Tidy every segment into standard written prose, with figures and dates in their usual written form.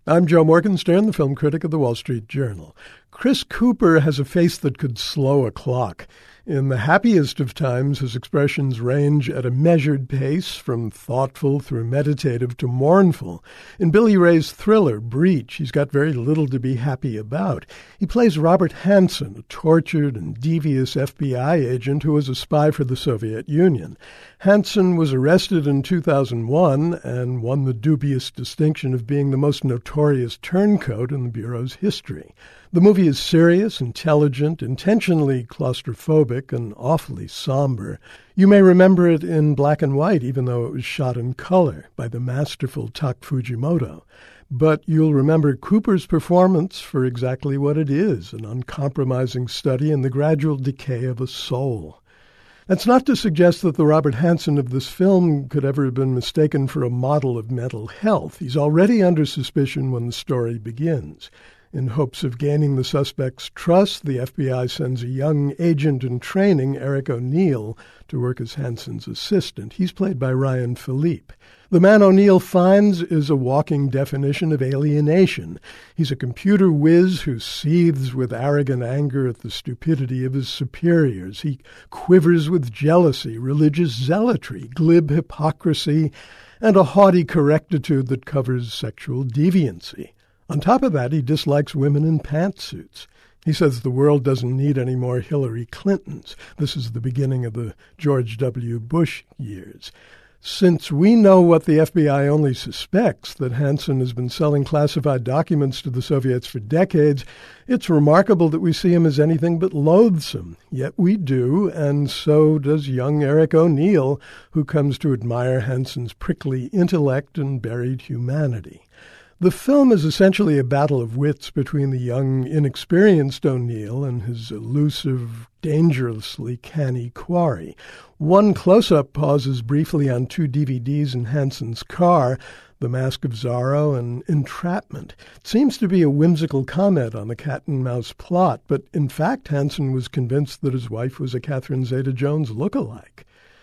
I'm Joe Morgenstern, the film critic of the Wall Street Journal. Chris Cooper has a face that could slow a clock. In the happiest of times, his expressions range at a measured pace, from thoughtful through meditative to mournful. In Billy Ray's thriller, Breach, he's got very little to be happy about. He plays Robert Hansen, a tortured and devious FBI agent who was a spy for the Soviet Union. Hansen was arrested in 2001 and won the dubious distinction of being the most notorious turncoat in the Bureau's history. The movie is serious, intelligent, intentionally claustrophobic, and awfully somber. You may remember it in black and white, even though it was shot in color by the masterful Tak Fujimoto. But you'll remember Cooper's performance for exactly what it is, an uncompromising study in the gradual decay of a soul. That's not to suggest that the Robert Hansen of this film could ever have been mistaken for a model of mental health. He's already under suspicion when the story begins. In hopes of gaining the suspect's trust, the FBI sends a young agent in training, Eric O'Neill, to work as Hansen's assistant. He's played by Ryan Philippe. The man O'Neill finds is a walking definition of alienation. He's a computer whiz who seethes with arrogant anger at the stupidity of his superiors. He quivers with jealousy, religious zealotry, glib hypocrisy, and a haughty correctitude that covers sexual deviancy. On top of that, he dislikes women in pantsuits. He says the world doesn't need any more Hillary Clintons. This is the beginning of the George W. Bush years. Since we know what the FBI only suspects, that Hansen has been selling classified documents to the Soviets for decades, it's remarkable that we see him as anything but loathsome. Yet we do, and so does young Eric O'Neill, who comes to admire Hansen's prickly intellect and buried humanity. The film is essentially a battle of wits between the young, inexperienced O'Neill and his elusive, dangerously canny quarry. One close-up pauses briefly on two DVDs in Hansen's car, The Mask of Zorro and Entrapment. It seems to be a whimsical comment on the cat-and-mouse plot, but in fact Hansen was convinced that his wife was a Catherine Zeta-Jones look-alike.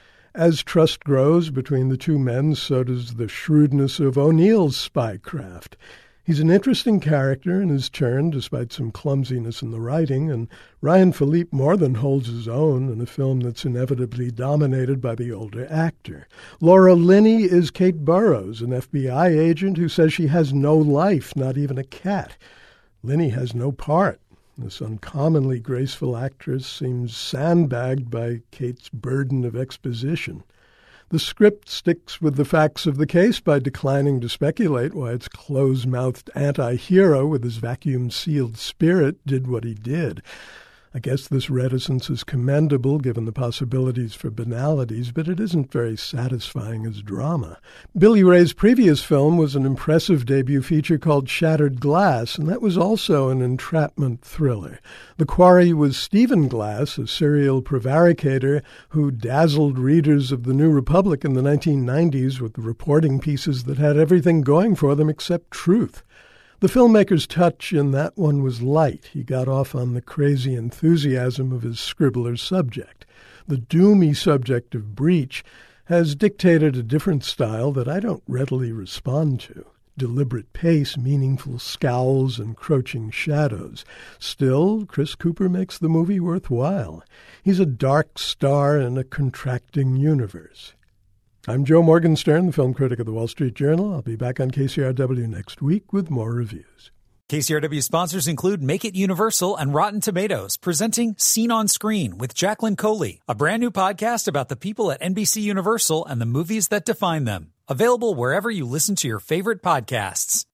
As trust grows between the two men, so does the shrewdness of O'Neill's spycraft. He's an interesting character in his turn, despite some clumsiness in the writing, and Ryan Philippe more than holds his own in a film that's inevitably dominated by the older actor. Laura Linney is Kate Burrows, an FBI agent who says she has no life, not even a cat. Linney has no part. This uncommonly graceful actress seems sandbagged by Kate's burden of exposition. The script sticks with the facts of the case by declining to speculate why its close-mouthed anti-hero with his vacuum-sealed spirit did what he did. I guess this reticence is commendable given the possibilities for banalities, but it isn't very satisfying as drama. Billy Ray's previous film was an impressive debut feature called Shattered Glass, and that was also an entrapment thriller. The quarry was Stephen Glass, a serial prevaricator who dazzled readers of the New Republic in the 1990s with reporting pieces that had everything going for them except truth. The filmmaker's touch in that one was light. He got off on the crazy enthusiasm of his scribbler's subject. The doomy subject of Breach has dictated a different style that I don't readily respond to. Deliberate pace, meaningful scowls, encroaching shadows. Still, Chris Cooper makes the movie worthwhile. He's a dark star in a contracting universe. I'm Joe Morgenstern, the film critic of the Wall Street Journal. I'll be back on KCRW next week with more reviews. KCRW sponsors include Make It Universal and Rotten Tomatoes, presenting Scene on Screen with Jacqueline Coley, a brand new podcast about the people at NBC Universal and the movies that define them. Available wherever you listen to your favorite podcasts.